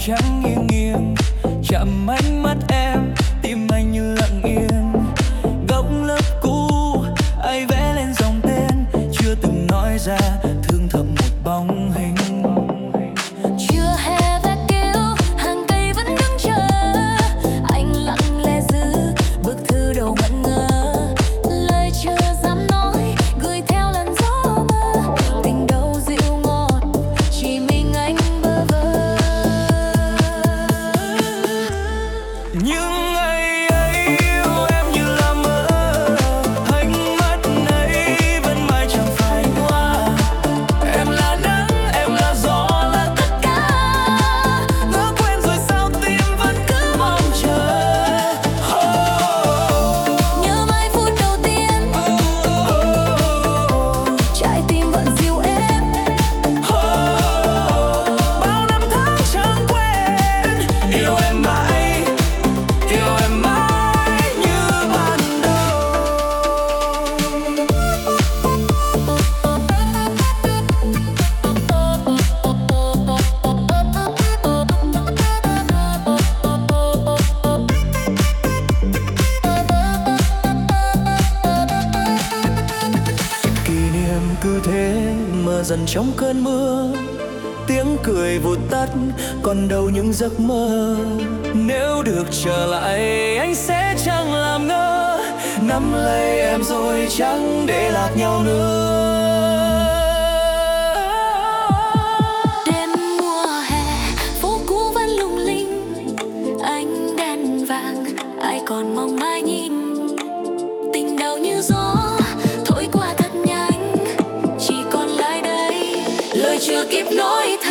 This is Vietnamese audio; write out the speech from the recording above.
trắng nghiêng nghiêng, chạm ánh mắt em, tim anh như lặng yên. Góc lớp cũ ai vẽ lên dòng tên, chưa từng nói ra thương thầm một bóng hình. Chưa hè ve kêu, hàng cây vẫn đứng chờ, anh lặng lẽ giữ bức thư đầu ngẩn ngơ. Lời chưa dám nói gửi theo làn gió mơ, tình đâu dịu ngọt chỉ mình anh bơ vơ. Nhưng ngày ấy yêu em như là mơ, ánh mắt ấy vẫn mãi chẳng phai qua. Em là nắng, em là gió, là tất cả. Ngỡ quen rồi sao tim vẫn cứ mong chờ. Nhớ mai phút đầu tiên, trái tim vẫn dịu êm. Bao năm tháng chẳng quên, yêu em mãi, yêu em mãi như ban đầu. Kỷ niệm cứ thế mờ dần trong cơn mưa, tiếng cười vụt tắt còn đâu những giấc mơ. Nếu được trở lại anh sẽ chẳng làm ngơ, nắm lấy em rồi chẳng để lạc nhau nữa. Đêm mùa hè phố cũ vẫn lung linh, ánh đèn vàng ai còn mong mãi nhìn. Tình đầu như gió thổi qua thật nhanh, chỉ còn lại đây lời chưa kịp nói.